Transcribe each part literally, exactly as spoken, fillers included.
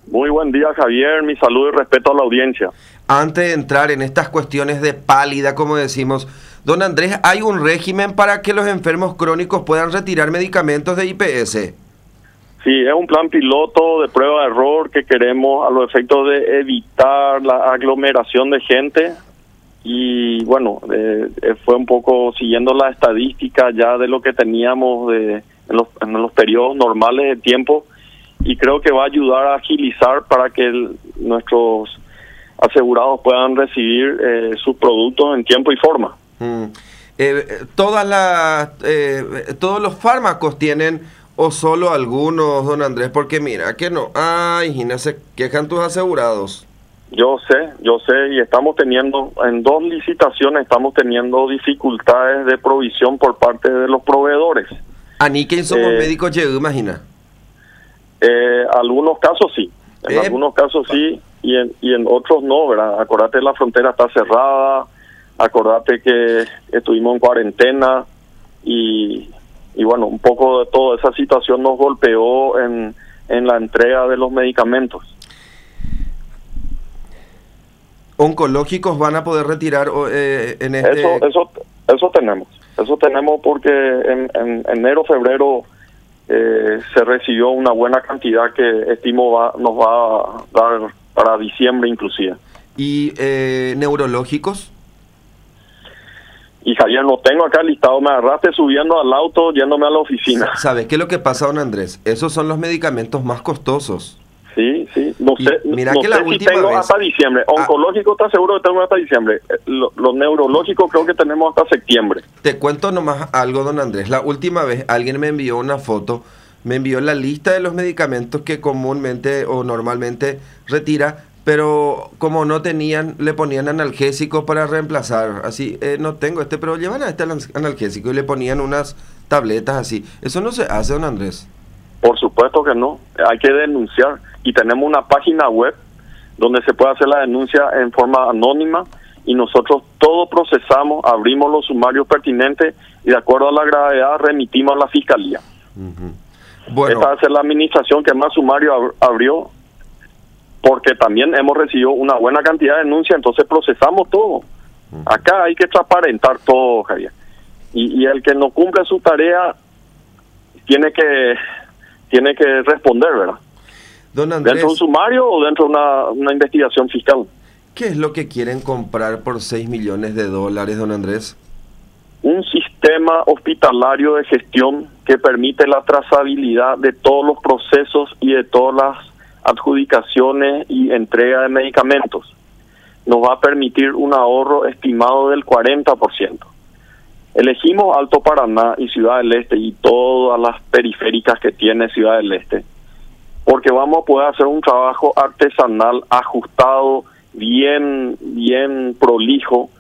Muy buen día, Javier. Mi saludo y respeto a la audiencia. Antes de entrar en estas cuestiones de pálida, como decimos, don Andrés, ¿hay un régimen para que los enfermos crónicos puedan retirar medicamentos de I P S? Sí, es un plan piloto de prueba de error que queremos a los efectos de evitar la aglomeración de gente. Y bueno, eh, fue un poco siguiendo la estadística ya de lo que teníamos de, en, los, en los periodos normales de tiempo, y creo que va a ayudar a agilizar para que el, nuestros asegurados puedan recibir eh, sus productos en tiempo y forma. Mm. Eh, todas las, eh, ¿Todos los fármacos tienen o solo algunos, don Andrés? Porque mira, que no, ay, Gina, se quejan tus asegurados. Yo sé, yo sé, y estamos teniendo, en dos licitaciones estamos teniendo dificultades de provisión por parte de los proveedores. ¿A ni quién somos eh, médicos llegó, imagina? Eh, algunos casos sí, en Eh, algunos casos sí, y en, y en otros no, ¿verdad? Acordate, la frontera está cerrada, acordate que estuvimos en cuarentena, y, y bueno, un poco de toda esa situación nos golpeó en, en la entrega de los medicamentos. ¿Oncológicos van a poder retirar eh, en este...? Eso, eso, eso tenemos, eso tenemos porque en, en enero, febrero eh, se recibió una buena cantidad que estimo va, nos va a dar para diciembre inclusive. ¿Y eh, neurológicos? Y Javier, no tengo acá listado, me agarraste subiendo al auto, yéndome a la oficina. ¿Sabes qué es lo que pasa, don Andrés? Esos son los medicamentos más costosos. Sí, sí, no Y sé, mira no que sé la si última tengo vez- hasta diciembre. Oncológico está seguro que tengo hasta diciembre. Eh, Lo, los neurológicos creo que tenemos hasta septiembre. Te cuento nomás algo, don Andrés. La última vez alguien me envió una foto, me envió la lista de los medicamentos que comúnmente o normalmente retira, pero como no tenían, le ponían analgésicos para reemplazar. Así, eh, no tengo este, pero llevan a este analgésico y le ponían unas tabletas así. Eso no se hace, don Andrés. Por supuesto que no, hay que denunciar, y tenemos una página web donde se puede hacer la denuncia en forma anónima, y nosotros todo procesamos, abrimos los sumarios pertinentes y de acuerdo a la gravedad remitimos a la fiscalía. Uh-huh. Bueno, Esta es la administración que más sumario ab- abrió, porque también hemos recibido una buena cantidad de denuncias, entonces procesamos todo. uh-huh. Acá hay que transparentar todo, Javier. Y, y el que no cumple su tarea tiene que tiene que responder, ¿verdad? don Andrés, ¿Dentro de un sumario o dentro de una, una investigación fiscal? ¿qué es lo que quieren comprar por seis millones de dólares, don Andrés? Un sistema hospitalario de gestión que permite la trazabilidad de todos los procesos y de todas las adjudicaciones y entrega de medicamentos. Nos va a permitir un ahorro estimado del cuarenta por ciento. Elegimos Alto Paraná y Ciudad del Este y todas las periféricas que tiene Ciudad del Este, porque vamos a poder hacer un trabajo artesanal ajustado, bien, bien prolijo,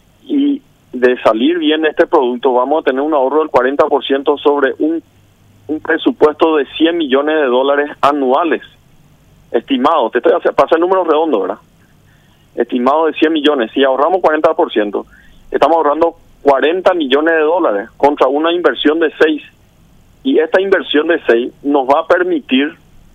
y de salir bien este producto vamos a tener un ahorro del cuarenta por ciento sobre un, un presupuesto de cien millones de dólares anuales, estimado. Te estoy haciendo, pasa el número redondo, ¿verdad? Estimado de cien millones. Si ahorramos cuarenta por ciento, estamos ahorrando cuarenta millones de dólares contra una inversión de seis. Y esta inversión de seis nos va a permitir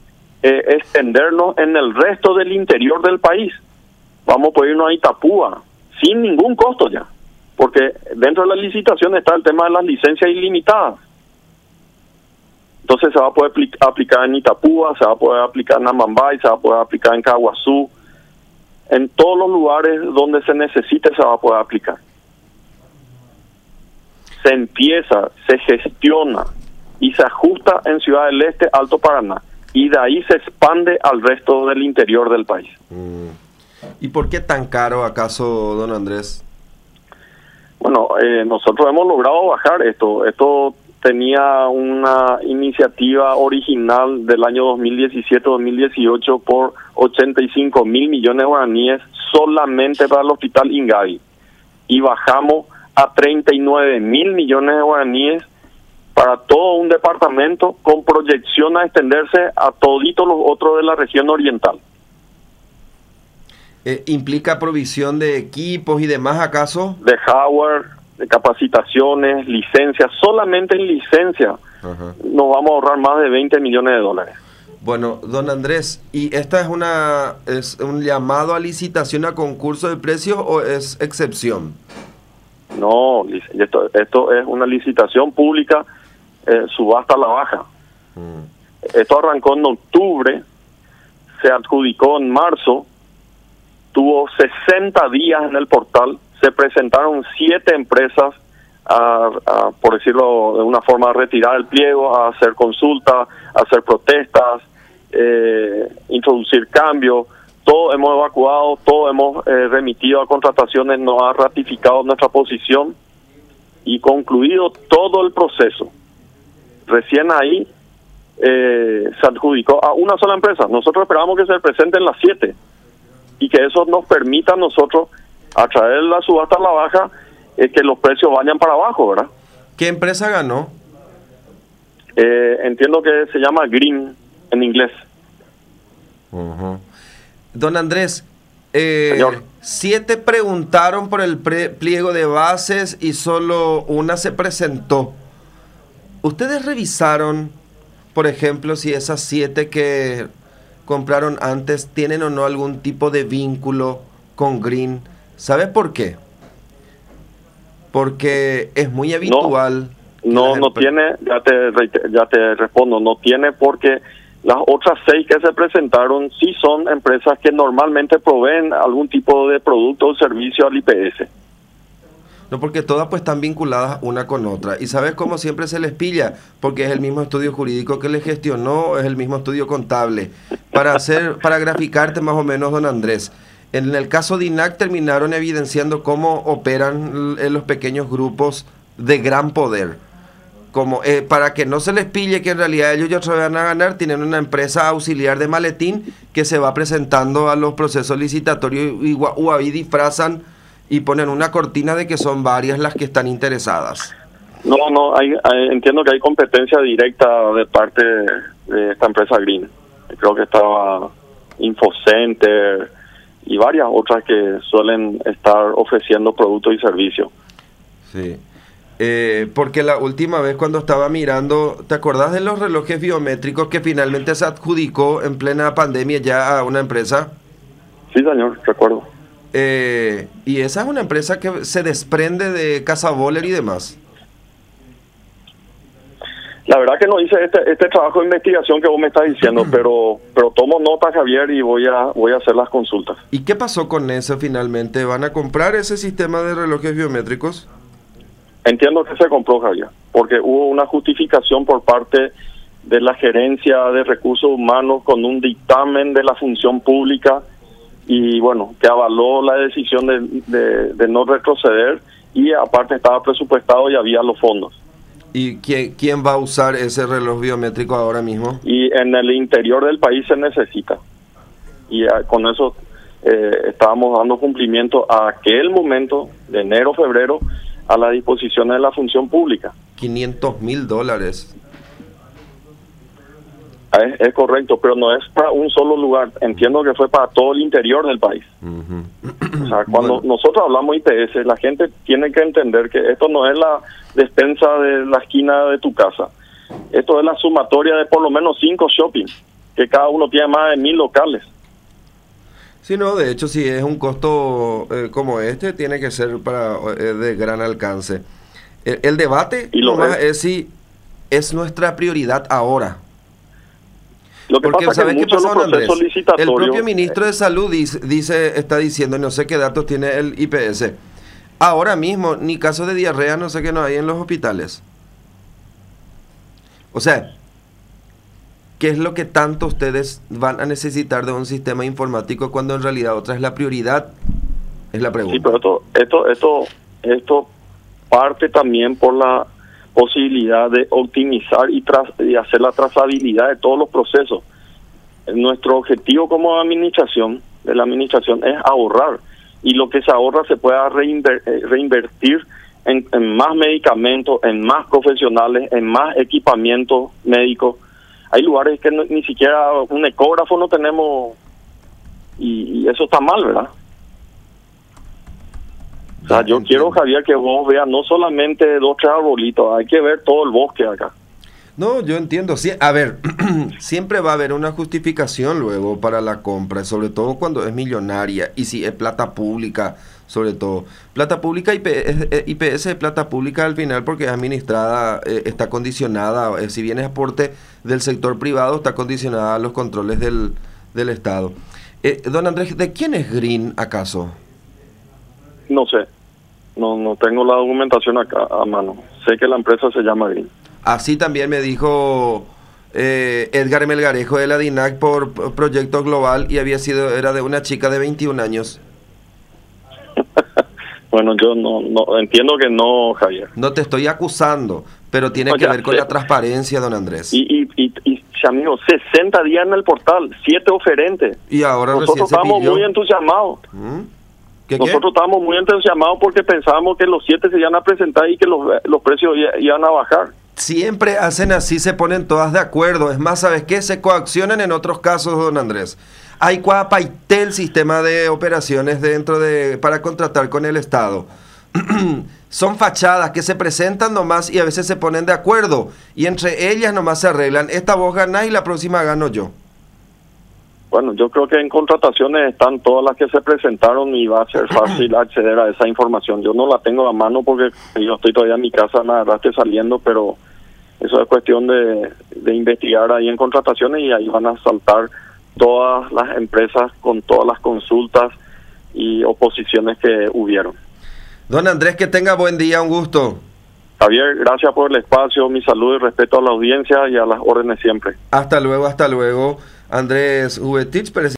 eh, extendernos en el resto del interior del país. Vamos a poder irnos a Itapúa sin ningún costo ya, porque dentro de la licitación está el tema de las licencias ilimitadas. Entonces se va a poder apl- aplicar en Itapúa, se va a poder aplicar en Amambay, se va a poder aplicar en Caguazú. En todos los lugares donde se necesite se va a poder aplicar. Se empieza, se gestiona y se ajusta en Ciudad del Este, Alto Paraná, y de ahí se expande al resto del interior del país. Mm. ¿Y por qué tan caro acaso, don Andrés? Bueno, eh, nosotros hemos logrado bajar esto. Esto tenía una iniciativa original del año dos mil diecisiete dos mil dieciocho por ochenta y cinco mil millones de guaraníes solamente para el hospital Ingavi. Y bajamos a treinta y nueve mil millones de guaraníes para todo un departamento, con proyección a extenderse a toditos los otros de la región oriental. Eh, ¿Implica provisión de equipos y demás acaso? De hardware, de capacitaciones, licencias, solamente en licencia Ajá. nos vamos a ahorrar más de veinte millones de dólares. Bueno, don Andrés, ¿y esta es una es un llamado a licitación a concurso de precios o es excepción? No, esto, esto es una licitación pública, eh, subasta a la baja. Mm. Esto arrancó en octubre, se adjudicó en marzo, tuvo sesenta días en el portal, se presentaron siete empresas a, a, por decirlo de una forma, a retirar el pliego, a hacer consultas, a hacer protestas, eh, introducir cambios. Todo hemos evacuado, todo hemos eh, remitido a contrataciones, nos ha ratificado nuestra posición y concluido todo el proceso. Recién ahí eh, se adjudicó a una sola empresa. Nosotros esperamos que se presenten las siete y que eso nos permita a nosotros, a traer la subasta a la baja, eh, que los precios vayan para abajo, ¿verdad? ¿Qué empresa ganó? Eh, entiendo que se llama Green en inglés. Uh-huh. Don Andrés, eh, siete preguntaron por el pre pliego de bases y solo una se presentó. ¿Ustedes revisaron, por ejemplo, si esas siete que compraron antes tienen o no algún tipo de vínculo con Green? ¿Sabe por qué? Porque es muy habitual. No, no, no tiene, ya te, ya te respondo, no tiene porque las otras seis que se presentaron sí son empresas que normalmente proveen algún tipo de producto o servicio al I P S. No, porque todas pues están vinculadas una con otra. ¿Y sabes cómo siempre se les pilla? Porque es el mismo estudio jurídico que les gestionó, es el mismo estudio contable. Para hacer, para graficarte más o menos, don Andrés, en el caso de I N A C terminaron evidenciando cómo operan los pequeños grupos de gran poder. Como eh, para que no se les pille que en realidad ellos ya se van a ganar, tienen una empresa auxiliar de maletín que se va presentando a los procesos licitatorios y, o ahí disfrazan y ponen una cortina de que son varias las que están interesadas. No, no, hay, hay, entiendo que hay competencia directa de parte de esta empresa Green. Creo que estaba Infocenter y varias otras que suelen estar ofreciendo productos y servicios. Sí. Eh, porque la última vez cuando estaba mirando, ¿te acordás de los relojes biométricos que finalmente se adjudicó en plena pandemia ya a una empresa? Sí, señor, recuerdo. Eh, y esa es una empresa que se desprende de Casa Boller y demás. La verdad que no hice este, este trabajo de investigación que vos me estás diciendo, pero pero tomo nota, Javier, y voy a voy a hacer las consultas. ¿Y qué pasó con eso finalmente? ¿Van a comprar ese sistema de relojes biométricos? Entiendo que se compró, Javier, porque hubo una justificación por parte de la Gerencia de Recursos Humanos con un dictamen de la función pública y, bueno, que avaló la decisión de, de, de no retroceder y, aparte, estaba presupuestado y había los fondos. ¿Y quién, quién va a usar ese reloj biométrico ahora mismo? Y en el interior del país se necesita. Y a, con eso eh, estábamos dando cumplimiento a aquel momento, de enero, febrero, a las disposiciones de la función pública. quinientos mil dólares. Es, es correcto, pero no es para un solo lugar. Entiendo que fue para todo el interior del país. Uh-huh. O sea, cuando bueno. nosotros hablamos I P S, la gente tiene que entender que esto no es la despensa de la esquina de tu casa. Esto es la sumatoria de por lo menos cinco shopping, que cada uno tiene más de mil locales. Sí, no, de hecho, si es un costo eh, como este, tiene que ser para eh, de gran alcance. El, el debate ¿Y lo nomás es si es nuestra prioridad ahora. Lo que Porque, pasa ¿sabes que qué pasó, Andrés? El propio eh, ministro de Salud dice, dice, está diciendo, no sé qué datos tiene el I P S, ahora mismo, ni casos de diarrea, no sé qué no hay en los hospitales. O sea, ¿qué es lo que tanto ustedes van a necesitar de un sistema informático cuando en realidad otra es la prioridad? Es la pregunta. Sí, pero esto, esto, esto, esto parte también por la posibilidad de optimizar y, tras, y hacer la trazabilidad de todos los procesos. Nuestro objetivo como administración, de la administración, es ahorrar. Y lo que se ahorra se pueda reinver, reinvertir en, en más medicamentos, en más profesionales, en más equipamiento médico. Hay lugares que no, ni siquiera un ecógrafo no tenemos y, y eso está mal, ¿verdad? O sea, yo quiero, Javier, que vos veas no solamente dos, tres arbolitos, hay que ver todo el bosque acá. No, yo entiendo. Sí, a ver, siempre va a haber una justificación luego para la compra, sobre todo cuando es millonaria y si es plata pública, sobre todo. Plata pública, I P S de plata pública al final porque es administrada, eh, está condicionada, eh, si bien es aporte del sector privado, está condicionada a los controles del, del Estado. Eh, don Andrés, ¿de quién es Green acaso? No sé, no, no tengo la documentación acá a mano. Sé que la empresa se llama Green. Así también me dijo eh, Edgar Melgarejo de la DINAC por, por Proyecto Global y había sido, era de una chica de veintiún años. Bueno, yo no, no entiendo que no, Javier. No te estoy acusando, pero tiene No, que ya ver con sé. la transparencia, don Andrés. Y, y, y, y amigo, sesenta días en el portal, siete oferentes. Y ahora Nosotros recién se estábamos pilló. muy entusiasmados. ¿Mm? ¿Qué, qué? Nosotros estábamos muy entusiasmados porque pensábamos que los siete se iban a presentar y que los, los precios i- iban a bajar. Siempre hacen así, se ponen todas de acuerdo. Es más, ¿sabes qué? Se coaccionan en otros casos, don Andrés. Hay cuapaité el sistema de operaciones dentro de para contratar con el Estado. Son fachadas que se presentan nomás y a veces se ponen de acuerdo. Y entre ellas nomás se arreglan. Esta vos ganás y la próxima gano yo. Bueno, yo creo que en contrataciones están todas las que se presentaron y va a ser fácil acceder a esa información. Yo no la tengo a mano porque yo estoy todavía en mi casa, la verdad estoy saliendo, pero eso es cuestión de, de investigar ahí en contrataciones y ahí van a saltar todas las empresas con todas las consultas y oposiciones que hubieron. Don Andrés, que tenga buen día, un gusto. Javier, gracias por el espacio, mi saludo y respeto a la audiencia y a las órdenes siempre. Hasta luego, hasta luego. Andrés Ubetich,